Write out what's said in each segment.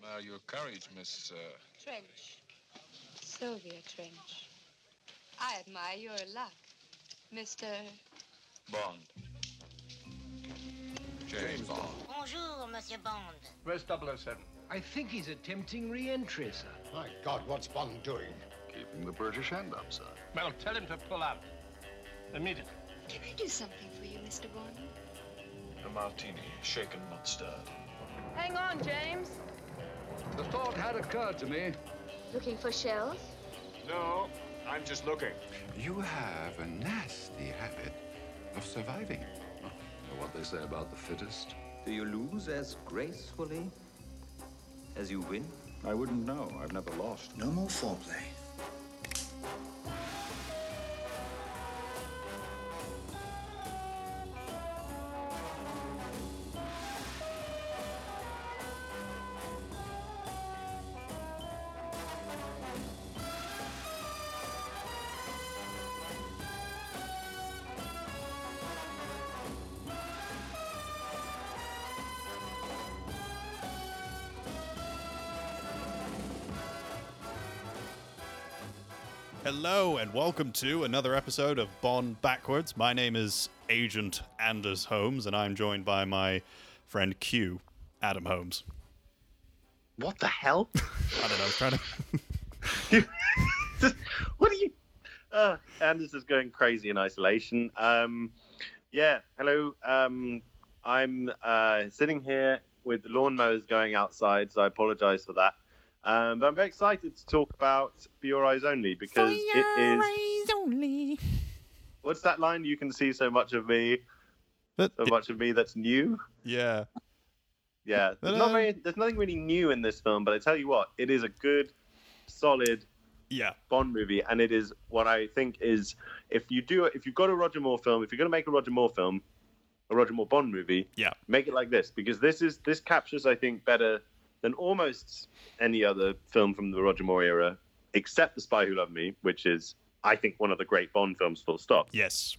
admire your courage, Miss... Trench. Sylvia Trench. I admire your luck, Mr. Bond. James Bond. Bonjour, Monsieur Bond. Where's 007? I think he's attempting re-entry, sir. My God, what's Bond doing? Keeping the British end up, sir. Well, tell him to pull out. Immediately. Can I do something for you, Mr. Bond? A martini, shaken, not stirred. Hang on, James. The thought had occurred to me. Looking for shells? No, I'm just looking. You have a nasty habit of surviving. You know what they say about the fittest? Do you lose as gracefully as you win? I wouldn't know. I've never lost. No more foreplay. Hello and welcome to another episode of Bond Backwards. My name is Agent Anders Holmes and I'm joined by my friend Q, Adam Holmes. What the hell? I don't know, I was trying to... What are you... Anders is going crazy in isolation. Hello. I'm sitting here with the lawnmowers going outside, so I apologize for that. But I'm very excited to talk about For Your Eyes Only because it is... Eyes only. What's that line? You can see so much of me, much of me that's new. Yeah. Yeah, there's nothing really new in this film, but I tell you what, it is a good, solid Bond movie, and it is what I think is if you've got a Roger Moore film, if you're going to make a Roger Moore film, a Roger Moore Bond movie, make it like this because this captures, I think, better than almost any other film from the Roger Moore era, except The Spy Who Loved Me, which is, I think, one of the great Bond films, full stop. Yes.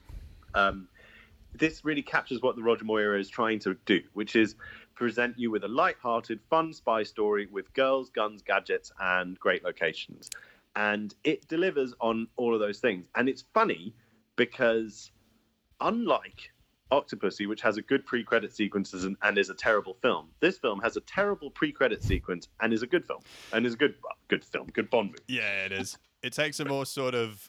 This really captures what the Roger Moore era is trying to do, which is present you with a light-hearted, fun spy story with girls, guns, gadgets, and great locations. And it delivers on all of those things. And it's funny because unlike Octopussy, which has a good pre-credit sequences and is a terrible film, this film has a terrible pre-credit sequence and is a good film. And is a good film, good Bond movie. Yeah, it is. It takes a more sort of,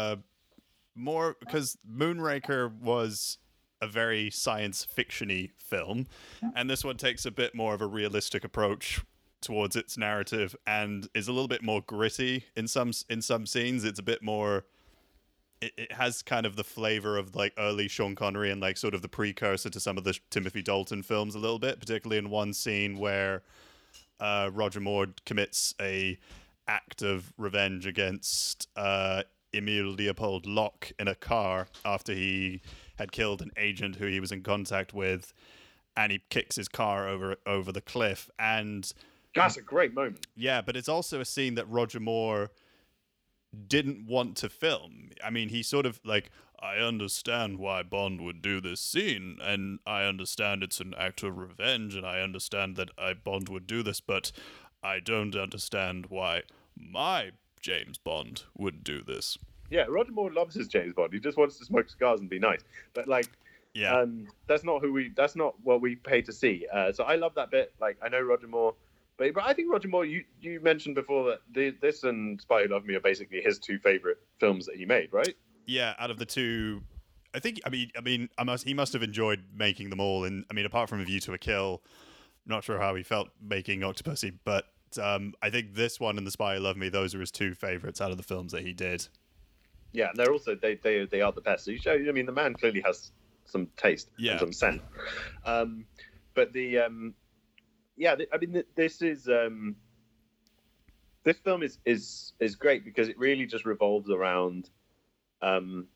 more, because Moonraker was a very science fiction-y film, and this one takes a bit more of a realistic approach towards its narrative and is a little bit more gritty in some scenes. It's a bit more... It has kind of the flavor of like early Sean Connery and like sort of the precursor to some of the Timothy Dalton films a little bit, particularly in one scene where Roger Moore commits a act of revenge against Emile Leopold Locke in a car after he had killed an agent who he was in contact with, and he kicks his car over the cliff. And that's a great moment. Yeah, but it's also a scene that Roger Moore didn't want to film. I mean, he sort of like, I understand why Bond would do this scene, and I understand it's an act of revenge, and I understand that Bond would do this, but I don't understand why my James Bond would do this. Yeah, Roger Moore loves his James Bond. He just wants to smoke cigars and be nice. But like, that's not what we pay to see. So I love that bit. Like, I know Roger Moore. But I think Roger Moore, you mentioned before that this and Spy Who Loved Me are basically his two favorite films that he made, right? Yeah, out of the two, I think. He must have enjoyed making them all. And I mean, apart from A View to a Kill, I'm not sure how he felt making Octopussy, but I think this one and The Spy Who Loved Me, those are his two favorites out of the films that he did. Yeah, and they're also they are the best. So you show, I mean, the man clearly has some taste and some sense. But the this is this film is great because it really just revolves around, the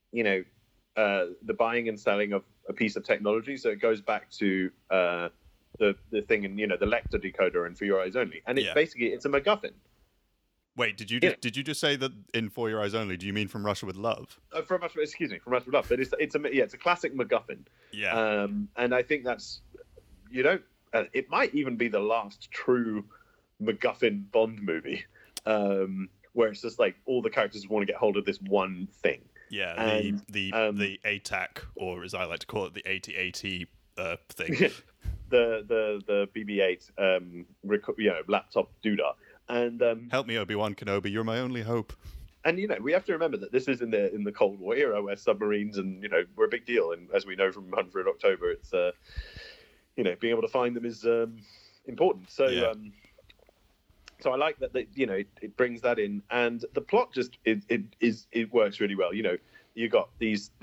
buying and selling of a piece of technology. So it goes back to the thing in the Lecter decoder and For Your Eyes Only, and it's a MacGuffin. Wait, did you just say that in For Your Eyes Only? Do you mean From Russia with Love? From Russia with Love. But it's a classic MacGuffin. Yeah. And I think that's it might even be the last true MacGuffin Bond movie, where it's just like all the characters want to get hold of this one thing. Yeah, And, the ATAC, or as I like to call it, the AT-AT thing. the BB-8 laptop doodah. And help me, Obi-Wan Kenobi, you're my only hope. And we have to remember that this is in the Cold War era, where submarines and were a big deal. And as we know from Hunt for Red October, it's being able to find them is important. So so I like that it brings that in, and the plot just it works really well. You got these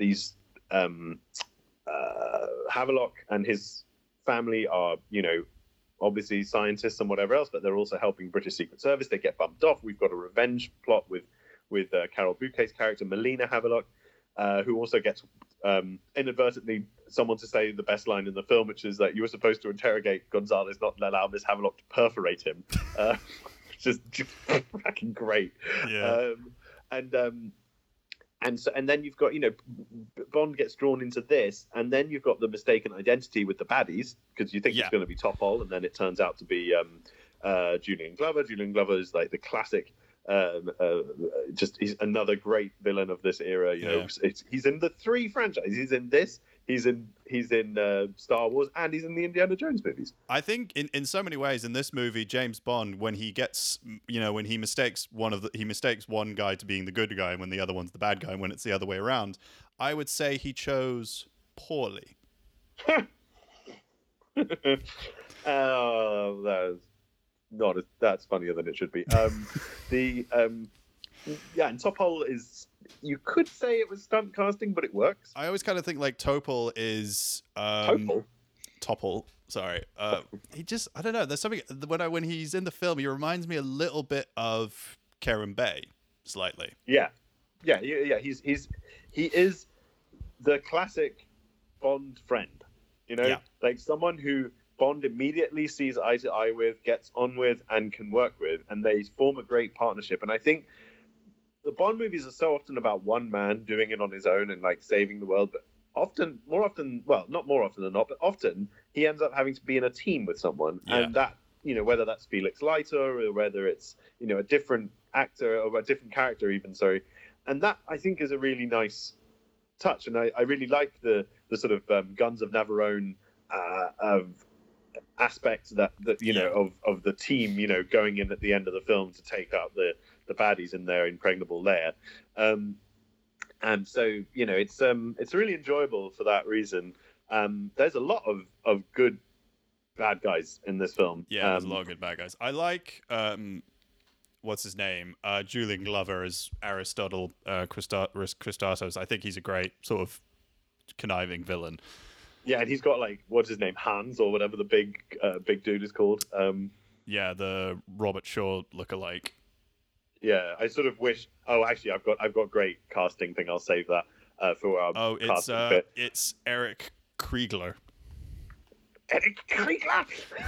Havelock and his family are obviously scientists and whatever else, but they're also helping British Secret Service. They get bumped off. We've got a revenge plot with Carol Bouquet's character Melina Havelock, who also gets inadvertently someone to say the best line in the film, which is that you were supposed to interrogate Gonzalez, not allow Miss Havelock to perforate him. Just fucking great. Yeah. And then you've got Bond gets drawn into this, and then you've got the mistaken identity with the baddies, because you think it's going to be Topol, and then it turns out to be Julian Glover. Julian Glover is like the classic. He's another great villain of this era. He's in the 3 franchises. He's in this. He's in Star Wars, and he's in the Indiana Jones movies. I think in so many ways in this movie, James Bond, when he gets when he mistakes one guy to being the good guy, when the other one's the bad guy, and when it's the other way around, I would say he chose poorly. Oh, that's funnier than it should be. And Topol is, you could say it was stunt casting, but it works. I always kind of think like Topol is Topol. Sorry, he just, I don't know. There's something when he's in the film, he reminds me a little bit of Karen Bay, slightly. Yeah. He is the classic Bond friend. Like someone who Bond immediately sees eye to eye with, gets on with, and can work with, and they form a great partnership. And I think the Bond movies are so often about one man doing it on his own and like saving the world, but not more often than not, but often he ends up having to be in a team with someone, and that whether that's Felix Leiter or whether it's a different actor or a different character even. Sorry, and that I think is a really nice touch, and I really like the sort of Guns of Navarone of aspects that of the team going in at the end of the film to take out the baddies in their impregnable lair, and so it's really enjoyable for that reason. There's a lot of good bad guys in this film. There's a lot of good bad guys. I like what's his name, Julian Glover as Aristotle Christatos. I think he's a great sort of conniving villain. Yeah, and he's got like, what's his name, Hans or whatever the big dude is called. The Robert Shaw lookalike. Yeah, I sort of wish. Oh, actually, I've got great casting thing. I'll save that for our casting bit. It's Eric Kriegler. Eric Kriegler.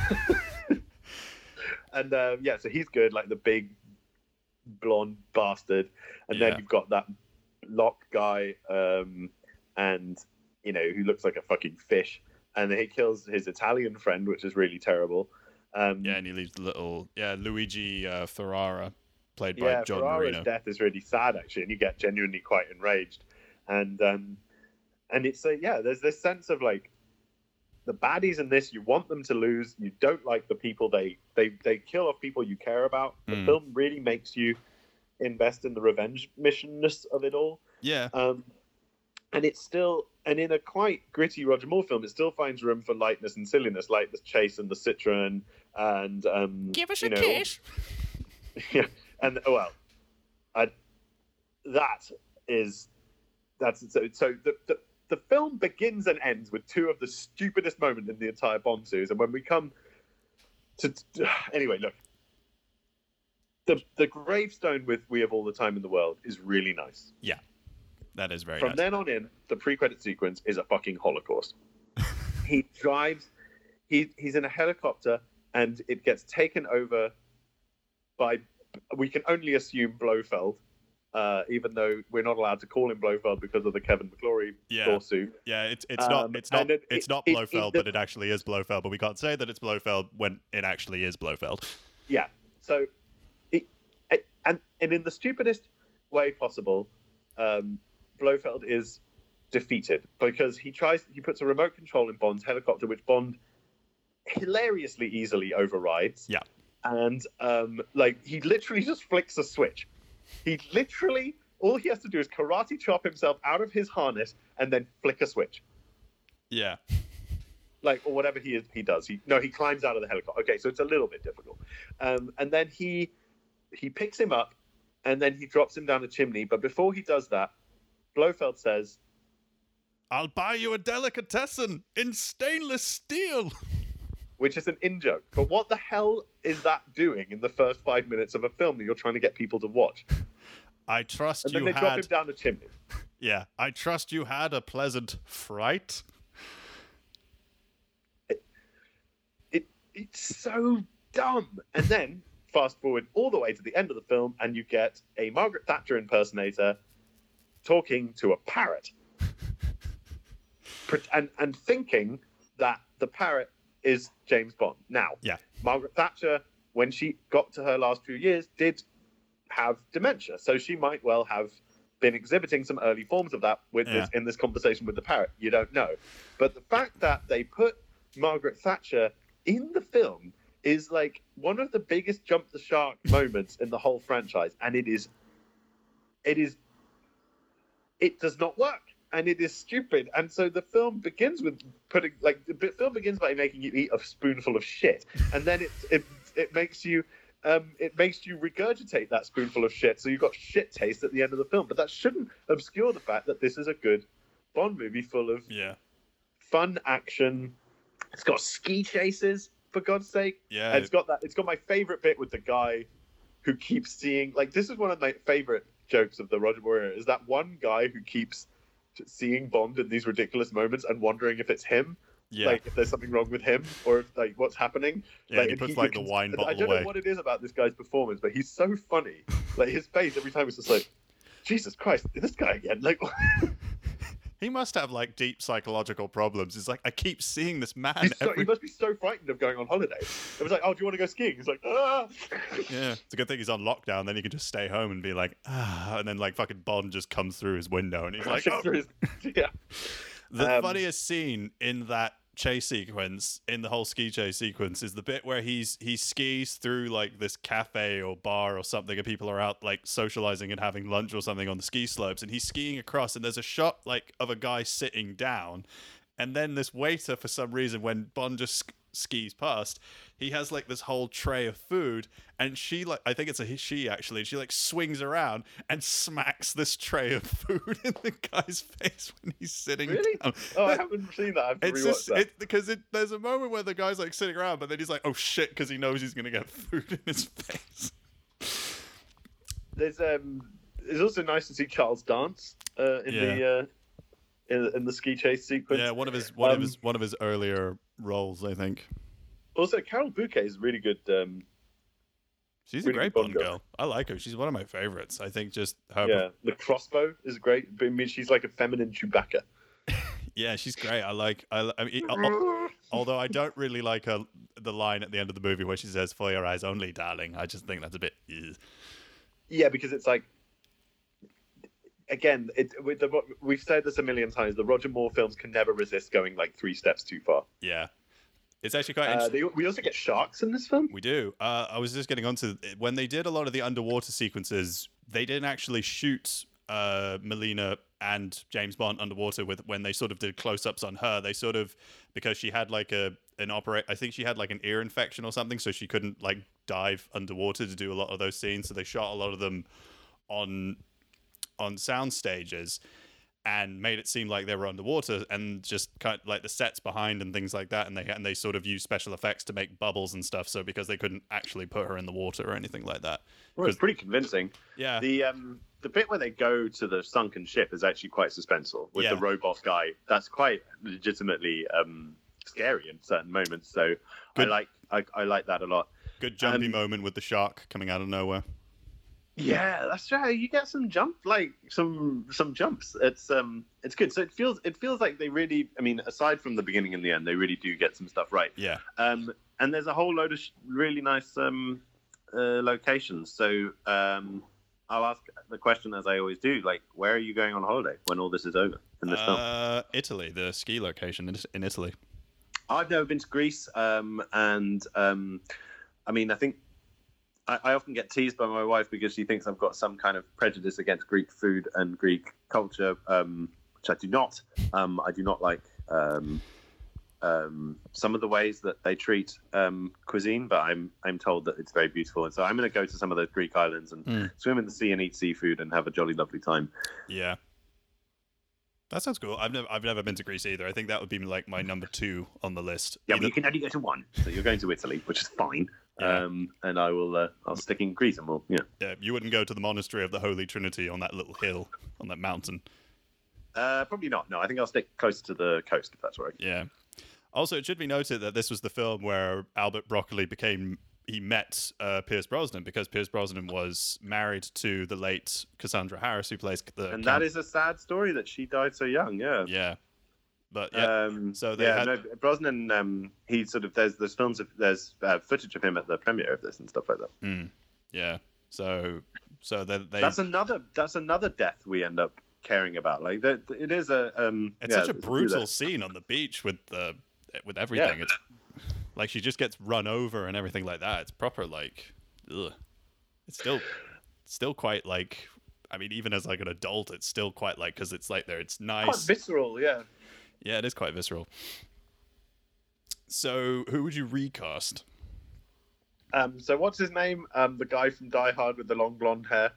And so he's good, like the big blonde bastard. And then you've got that Locke guy, and who looks like a fucking fish, and he kills his Italian friend, which is really terrible. And he leaves the little Luigi Ferrara, played by John Ferrara's Marino. death is really sad actually, and you get genuinely quite enraged. And it's there's this sense of like the baddies in this, you want them to lose. You don't like the people they kill off people you care about. The film really makes you invest in the revenge missionness of it all. Yeah. And it's still, and in a quite gritty Roger Moore film, it still finds room for lightness and silliness, like the chase and the Citroen, and give us a kiss. Yeah, and the film begins and ends with two of the stupidest moments in the entire Bond series, and when we come to anyway, look, the gravestone with "We Have All the Time in the World" is really nice. Yeah. That is very From nice. then on in, the pre-credit sequence is a fucking holocaust. He drives, he's in a helicopter, and it gets taken over by, we can only assume Blofeld, even though we're not allowed to call him Blofeld because of the Kevin McClory lawsuit. Yeah, it's not Blofeld, but it actually is Blofeld. But we can't say that it's Blofeld when it actually is Blofeld. Yeah, So, and in the stupidest way possible, Blofeld is defeated because he puts a remote control in Bond's helicopter, which Bond hilariously easily overrides. Yeah. And he literally just flicks a switch. All he has to do is karate chop himself out of his harness and then flick a switch. Yeah. Or whatever he does. He climbs out of the helicopter. Okay, so it's a little bit difficult. And then he picks him up and then he drops him down a chimney. But before he does that, Blofeld says, "I'll buy you a delicatessen in stainless steel." Which is an in-joke. But what the hell is that doing in the first 5 minutes of a film that you're trying to get people to watch? I trust and you then they had... drop him down a chimney. Yeah. I trust you had a pleasant fright. It's so dumb. And then fast forward all the way to the end of the film and you get a Margaret Thatcher impersonator talking to a parrot. and thinking that the parrot is James Bond. Now, yeah. Margaret Thatcher, when she got to her last few years, did have dementia. So she might well have been exhibiting some early forms of that in this conversation with the parrot. You don't know. But the fact that they put Margaret Thatcher in the film is one of the biggest jump the shark moments in the whole franchise. And it does not work. And it is stupid. And so the film begins with by making you eat a spoonful of shit. And then it makes you regurgitate that spoonful of shit. So you've got shit taste at the end of the film. But that shouldn't obscure the fact that this is a good Bond movie full of fun action. It's got ski chases, for God's sake. Yeah. And it's got my favorite bit with the guy who keeps seeing, this is one of my favorite jokes of the Roger Moore era, is that one guy who keeps seeing Bond in these ridiculous moments and wondering if it's him. Yeah. If there's something wrong with him or if what's happening. Yeah, he puts the wine bottle away. I don't know what it is about this guy's performance, but he's so funny. His face every time is just Jesus Christ, this guy again. He must have deep psychological problems. It's I keep seeing this man. He must be so frightened of going on holiday. It was oh, do you want to go skiing? He's ah. Yeah, it's a good thing he's on lockdown. Then he can just stay home and be and then fucking Bond just comes through his window and he's yeah. The funniest scene in that chase sequence, in the whole ski chase sequence, is the bit where he skis through this cafe or bar or something and people are out socializing and having lunch or something on the ski slopes and he's skiing across and there's a shot of a guy sitting down and then this waiter, for some reason, when Bond just skis past, he has this whole tray of food and she I think it's she actually, she swings around and smacks this tray of food in the guy's face when he's sitting down. Oh, I haven't seen that. I have to rewatch that. Because there's a moment where the guy's sitting around but then he's oh shit, because he knows he's gonna get food in his face. There's also nice to see Charles dance in the ski chase sequence. Yeah, one of his earlier roles, I think. Also, Carol Bouquet is really good. She's a great Bond girl. I like her. She's one of my favorites. I think just her. Yeah, the crossbow is great. I mean, she's like a feminine Chewbacca. Yeah, she's great. I mean, although I don't really like the line at the end of the movie where she says, "For your eyes only, darling." I just think that's a bit. Yeah, because it's again, we've said this a million times. The Roger Moore films can never resist going 3 steps too far. Yeah. It's actually quite interesting. We also get sharks in this film. We do. I was just getting onto when they did a lot of the underwater sequences. They didn't actually shoot Melina and James Bond underwater when they sort of did close-ups on her. They sort of, because she had I think she had an ear infection or something, so she couldn't dive underwater to do a lot of those scenes. So they shot a lot of them on sound stages and made it seem like they were underwater and just kind of the sets behind and things like that. And they sort of used special effects to make bubbles and stuff. So because they couldn't actually put her in the water or anything like that. Well, it's pretty convincing. Yeah. The bit where they go to the sunken ship is actually quite suspenseful with the robot guy. That's quite legitimately scary in certain moments. So I like that a lot. Good jumpy moment with the shark coming out of nowhere. Yeah, that's right. You get some some jumps. It's good. So it feels like they really, I mean, aside from the beginning and the end, they really do get some stuff right. Yeah. And there's a whole load of really nice locations. So I'll ask the question as I always do: like, where are you going on holiday when all this is over in this film? Italy, the ski location in Italy. I've never been to Greece, I mean, I think I often get teased by my wife because she thinks I've got some kind of prejudice against Greek food and Greek culture, which I do not. I do not like some of the ways that they treat cuisine, but I'm told that it's very beautiful, and so I'm going to go to some of those Greek islands and swim in the sea and eat seafood and have a jolly lovely time. Yeah, that sounds cool. I've never been to Greece either. I think that would be like my number 2 on the list. Yeah, but you can only go to one, so you're going to Italy, which is fine. Yeah. And I'll stick in Greece, and we'll. Yeah, you wouldn't go to the monastery of the Holy Trinity on that little hill on that mountain. Probably not. No, I think I'll stick closer to the coast if that's right. Yeah. Also, it should be noted that this was the film where Albert Broccoli met Pierce Brosnan, because Pierce Brosnan was married to the late Cassandra Harris, who plays the. And that is a sad story that she died so young. Yeah. Yeah. But yeah, so they had... no, Brosnan. He sort of there's footage of him at the premiere of this and stuff like that. Yeah. So they. That's another death we end up caring about. Like it is a. It's such a brutal scene on the beach with everything. Yeah. It's like she just gets run over and everything like that. It's proper like, ugh. It's still quite like. I mean, even as like an adult, it's still quite like, because it's like it's nice. Quite visceral, yeah. Yeah, it is quite visceral. So, who would you recast? So what's his name? The guy from Die Hard with the long blonde hair.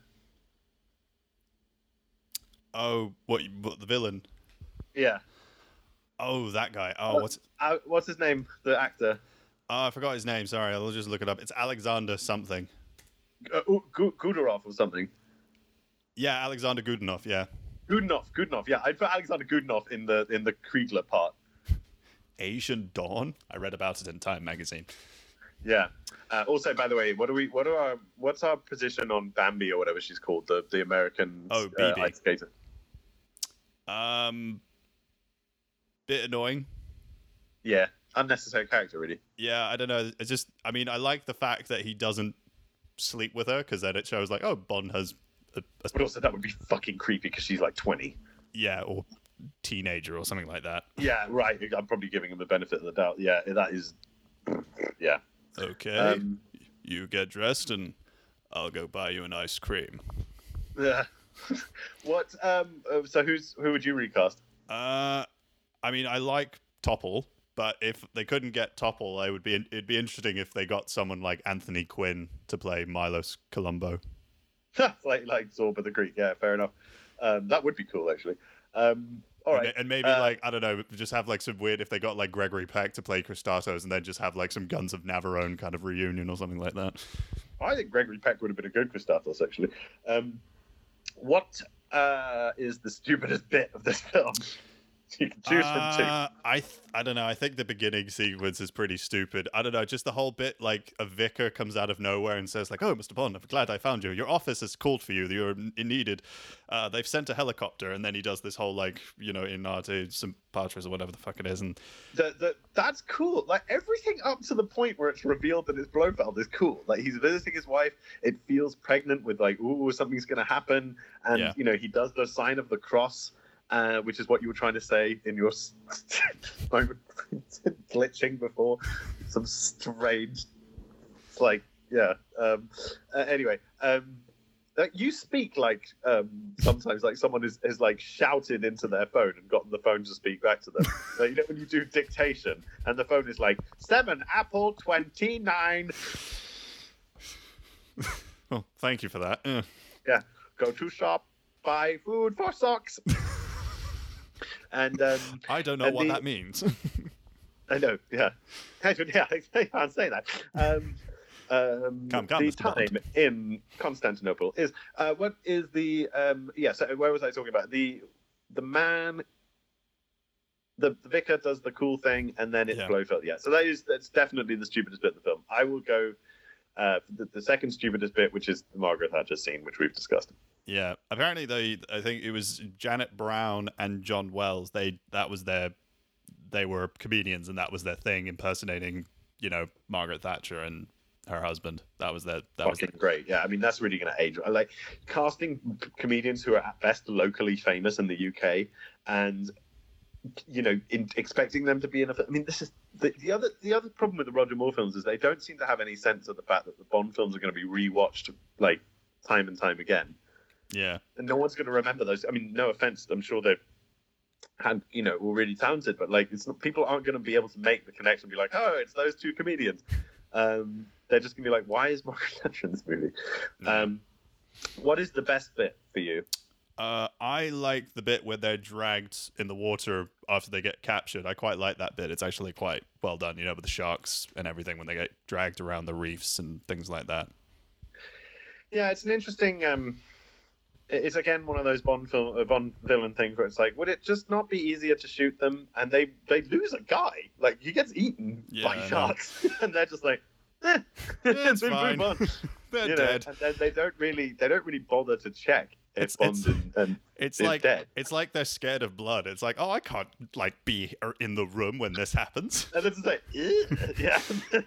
Oh, what the villain? Yeah. Oh, that guy. Oh, what's his name? The actor. Oh, I forgot his name. Sorry, I'll just look it up. It's Alexander something. Gudorov or something. Yeah, Alexander Godunov. Yeah. Godunov. Yeah, I'd put Alexander Godunov in the Kriegler part. Asian Dawn. I read about it in Time magazine. Yeah. Also, by the way, what's our position on Bambi or whatever she's called, the American BB. ice skater? Bit annoying. Yeah, unnecessary character, really. Yeah, I don't know. It's just, I mean, I like the fact that he doesn't sleep with her, because then it shows like, oh, Bond has. But also, that would be fucking creepy because she's like 20. Yeah, or teenager or something like that. Yeah, right. I'm probably giving him the benefit of the doubt. Yeah, that is. Yeah. Okay. You get dressed and I'll go buy you an ice cream. Yeah. What? So who would you recast? I mean, I like Topol, but if they couldn't get Topol, it'd be interesting if they got someone like Anthony Quinn to play Milos Colombo. like Zorba the Greek. Yeah, fair enough. That would be cool, actually. All right. And maybe like, I don't know, just have like some weird, if they got like Gregory Peck to play Christatos, and then just have like some Guns of Navarone kind of reunion or something like that. I think Gregory Peck would have been a good Christatos, actually. What is the stupidest bit of this film? You can choose from two. I don't know. I think the beginning sequence is pretty stupid. I don't know. Just the whole bit, like a vicar comes out of nowhere and says, like, "Oh, Mr. Bond, I'm glad I found you. Your office has called for you. You're needed. They've sent a helicopter." And then he does this whole, like, in Arte Patris or whatever the fuck it is. And that's cool. Like, everything up to the point where it's revealed that it's Blofeld is cool. Like, he's visiting his wife. It feels pregnant with, like, ooh, something's going to happen. And, he does the sign of the cross. Which is what you were trying to say in your moment glitching before. Some strange, anyway, you speak like sometimes like someone is like shouted into their phone and gotten the phone to speak back to them. Like, when you do dictation and the phone is like 7 Apple 29. Oh, thank you for that. Yeah, go to shop, buy food for socks. And I don't know what that means. I know, yeah. I can't say that. Come, the time in Constantinople is what is the so where was I talking about? The man, the vicar does the cool thing, and then it's Blofeld. Yeah, so that's definitely the stupidest bit of the film. I will go the second stupidest bit, which is the Margaret Thatcher scene, which we've discussed. Yeah, apparently I think it was Janet Brown and John Wells. They were comedians, and that was their thing, impersonating, Margaret Thatcher, and her husband. That was Fucking great. Yeah, I mean that's really going to age. I like casting comedians who are at best locally famous in the UK, and expecting them to be in a. I mean, this is the other problem with the Roger Moore films is they don't seem to have any sense of the fact that the Bond films are going to be rewatched like time and time again. Yeah, and no one's going to remember those. I mean, no offense, I'm sure they've had were really talented, but like people aren't going to be able to make the connection. And be like, oh, it's those two comedians. They're just gonna be like, why is Margaret Thatcher in this movie? What is the best bit for you? I like the bit where they're dragged in the water after they get captured. I quite like that bit. It's actually quite well done, with the sharks and everything when they get dragged around the reefs and things like that. Yeah, it's an interesting. It's again one of those Bond villain things where it's like, would it just not be easier to shoot them? And they lose a guy, like he gets eaten by sharks, and they're just like, it's fine. Move on. They're dead. And then they don't really bother to check if Bond is dead. It's like they're scared of blood. It's like, oh, I can't be in the room when this happens. And it's like, yeah.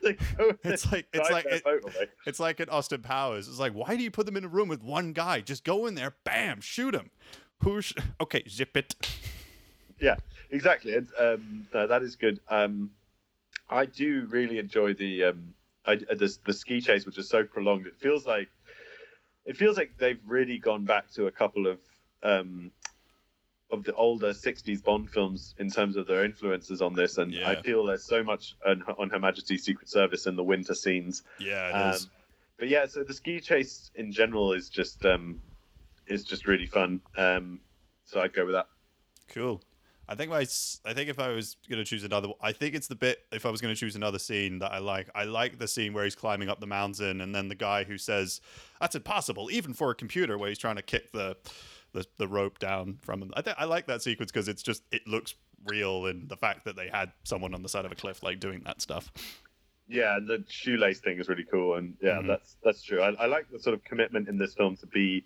It's like in Austin Powers. It's like, why do you put them in a room with one guy? Just go in there, bam, shoot him. Okay, zip it. Yeah, exactly. That is good. I do really enjoy the ski chase, which is so prolonged. It feels like they've really gone back to a couple of the older 60s Bond films in terms of their influences on this, and I feel there's so much on Her Majesty's Secret Service in the winter scenes. Yeah, it is. But yeah, so the ski chase in general is just really fun. So I'd go with that. Cool. I think if I was going to choose another, I think it's the bit, if I was going to choose another scene that I like the scene where he's climbing up the mountain and then the guy who says, that's impossible, even for a computer, where he's trying to kick the rope down from him. I like that sequence because it looks real, and the fact that they had someone on the side of a cliff like doing that stuff. Yeah, and the shoelace thing is really cool, and that's true. I like the sort of commitment in this film to be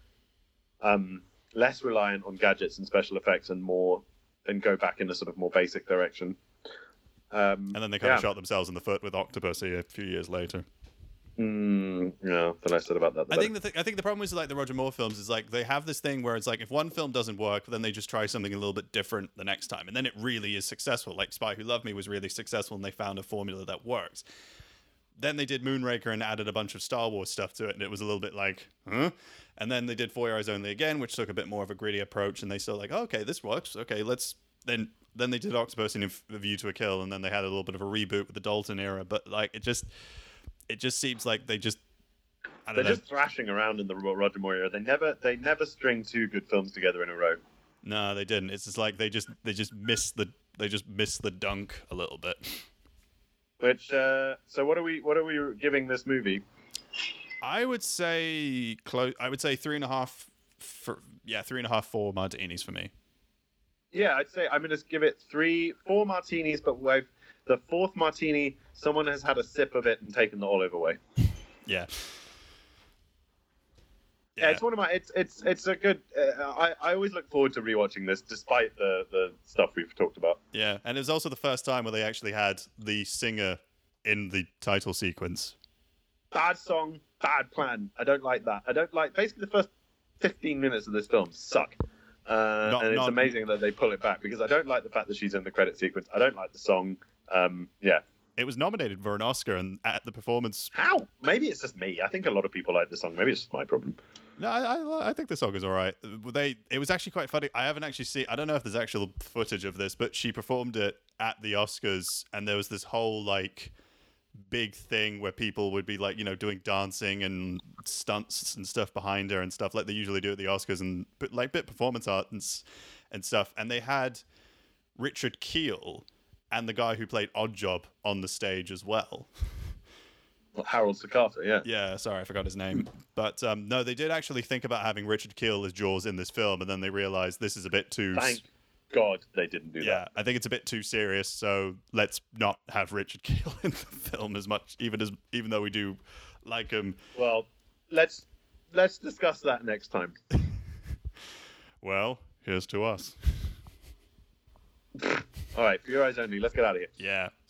less reliant on gadgets and special effects and go back in a sort of more basic direction. And then they kind of shot themselves in the foot with Octopussy a few years later. Yeah, the less said about that. I think the problem with like the Roger Moore films is like they have this thing where it's like if one film doesn't work, then they just try something a little bit different the next time, and then it really is successful. Like Spy Who Loved Me was really successful, and they found a formula that works. Then they did Moonraker and added a bunch of Star Wars stuff to it, and it was a little bit like, huh? And then they did For Your Eyes Only again, which took a bit more of a gritty approach, and they still like, oh, okay, this works. Okay, let's then they did Octopus in A View to a Kill, and then they had a little bit of a reboot with the Dalton era. But like, it just seems like they're just thrashing around in the Roger Moore era. They never string two good films together in a row. No, they didn't. It's just like they just missed the dunk a little bit. Which so what are we giving this movie? I would say 3.5 3.5, 4 martinis for me. Yeah, I'd say I'm going to give it 4 martinis, but with the fourth martini, someone has had a sip of it and taken the olive away. Yeah. Yeah, it's one of my. It's a good. I always look forward to rewatching this, despite the stuff we've talked about. Yeah, and it was also the first time where they actually had the singer in the title sequence. Bad song, bad plan. I don't like that. I don't like. Basically, the first 15 minutes of this film suck. And it's amazing that they pull it back, because I don't like the fact that she's in the credit sequence. I don't like the song. Yeah. It was nominated for an Oscar, and at the performance... How? Maybe it's just me. I think a lot of people like the song. Maybe it's just my problem. No, I think the song is all right. It was actually quite funny. I haven't actually seen... I don't know if there's actual footage of this, but she performed it at the Oscars, and there was this whole, like, big thing where people would be, like, doing dancing and stunts and stuff behind her and stuff like they usually do at the Oscars, and, like, bit performance art and stuff. And they had Richard Kiel and the guy who played Oddjob on the stage as well. Harold Sakata, yeah. Yeah, sorry, I forgot his name. But no, they did actually think about having Richard Kiel as Jaws in this film, and then they realized this is a bit too... Thank God they didn't do that. Yeah, I think it's a bit too serious, so let's not have Richard Kiel in the film as much, even though we do like him. Well, let's discuss that next time. Well, here's to us. All right, For Your Eyes Only. Let's get out of here. Yeah. So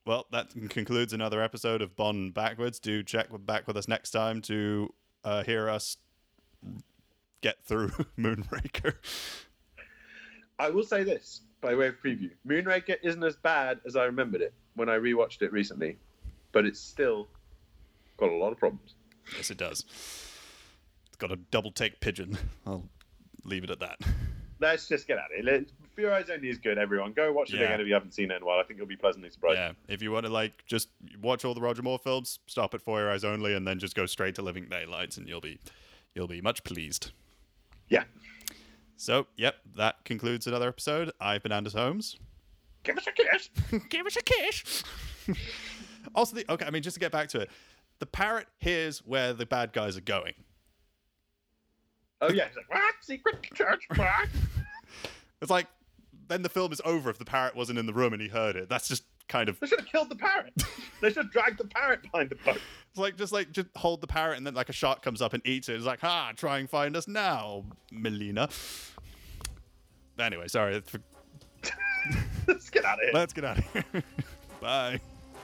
well, that concludes another episode of Bond Backwards. Do check back with us next time to hear us get through Moonraker. I will say this, by way of preview. Moonraker isn't as bad as I remembered it when I rewatched it recently, but it's still got a lot of problems. Yes, it does. It's got a double-take pigeon. I'll leave it at that. Let's just get at it. For Your Eyes Only is good, everyone. Go watch it again if you haven't seen it in a while. I think you'll be pleasantly surprised. Yeah, if you want to like just watch all the Roger Moore films, stop at For Your Eyes Only, and then just go straight to Living Daylights, and you'll be much pleased. Yeah. So, yep, that concludes another episode. I've been Anders Holmes. Give us a kiss. Give us a kiss. Also, just to get back to it, the parrot hears where the bad guys are going. Oh yeah, he's like, what? Secret church, what? It's like, then the film is over if the parrot wasn't in the room and he heard it. That's just kind of... They should have killed the parrot. They should have dragged the parrot behind the boat. It's like, just hold the parrot and then like a shark comes up and eats it. It's like, try and find us now, Melina. Anyway, sorry. Let's get out of here. Let's get out of here. Bye.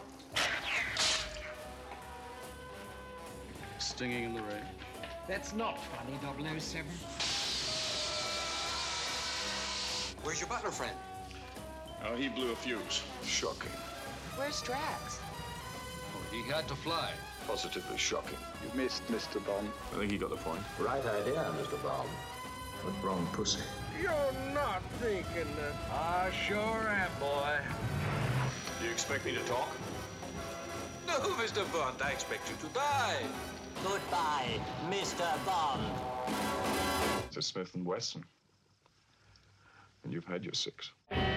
Stinging in the rain. That's not funny, 007. Where's your butler friend? Oh, he blew a fuse. Shocking. Where's Drax? Oh, he had to fly. Positively shocking. You missed, Mr. Bond. I think he got the point. Right idea, Mr. Bond. But wrong pussy. You're not thinking that. I sure am, boy. Do you expect me to talk? No, Mr. Bond, I expect you to die. Goodbye, Mr. Bond. It's a Smith & Wesson. And you've had your 6.